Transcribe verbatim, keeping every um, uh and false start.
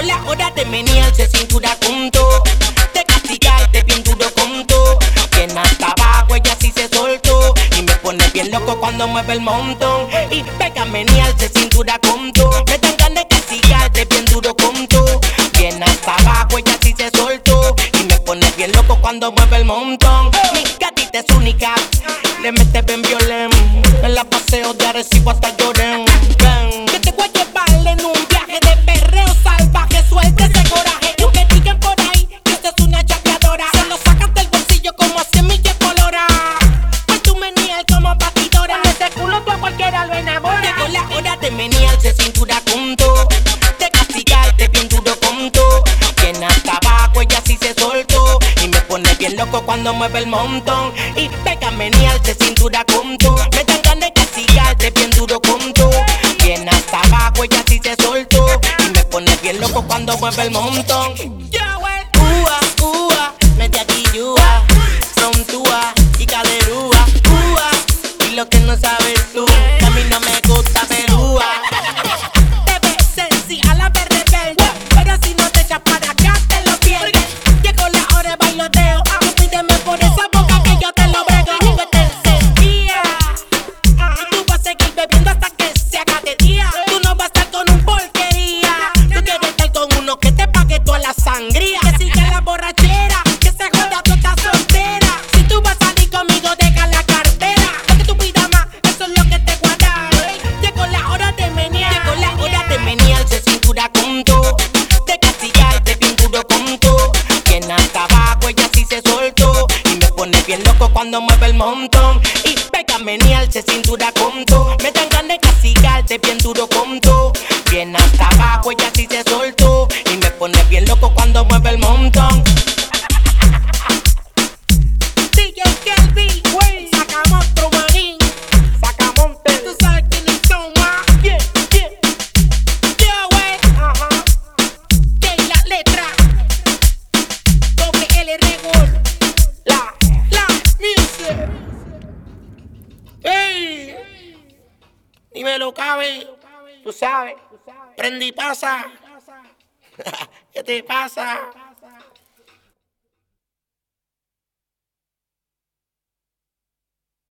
la hora de menearse cintura junto, de castigarte bien duro junto. Bien hasta abajo ella sí se soltó y me pone bien loco cuando mueve el montón. Y pega a menearse cintura junto, me dan ganas de castigarte bien duro junto. Bien hasta abajo ella sí se soltó y me pone bien loco cuando mueve el montón. Mi gatita es única, le mete bien violento, en la paseo de Arecibo hasta Lloren. Ven, que te voy a llevar en un viaje de perreo salvaje, suelta ese coraje. Y que digan por ahí que esta es una chapeadora, se lo sacas del bolsillo como a semilla colora. Pues tú meneas como batidora, en ese culo tú a cualquiera lo enamora. Llegó la hora de menearse cintura junto, de castigarte bien duro junto. Bien hasta abajo ella sí se soltó y me pone bien loco cuando mueve el montón. Y pega a menearse cintura junto, me dan ganas de castigarte bien duro junto. Bien hasta abajo ella sí se soltó y me pone bien loco cuando mueve el montón. Ua, ua, media guillúa, son túa y caderúa. Ua, y lo que no sabes tú, que a mí no me gusta perúa. Te ves sexy a la verde verde, pero si no te echas para acá te lo pierdes. Llegó la hora de bailoteo, no pídeme por esa boca que yo te lo brego. Que te encendía y tú vas a seguir bebiendo hasta que se haga de día. Tú no vas a estar con un porquería, tú quieres estar con uno que te pague toda la sangría. Que siga la borrachera, que se joda tú estás soltera. Si tú vas a salir conmigo deja la cartera, porque tu vida más, eso es lo que te guarda. Llegó la hora de menear, llegó la hora de menearse cintura junto, de castigarte bien duro junto. Bien hasta abajo ella sí se soltó y me pone bien loco cuando mueve el montón. Y pega a menearse cintura junto, me dan ganas de castigarte bien duro junto. Bien hasta abajo ella sí se soltó y me pone bien loco cuando mueve el montón. D J Kelvin, wey, sacamos otro marín, sacamonte, tú sabes quiénes son más. Yeah, yeah, yeah, wey, ajá, que la letra, doble L Regol, la, la music. Ey, ni me lo cabe, tú sabes, prende y pasa. ¿Qué te pasa?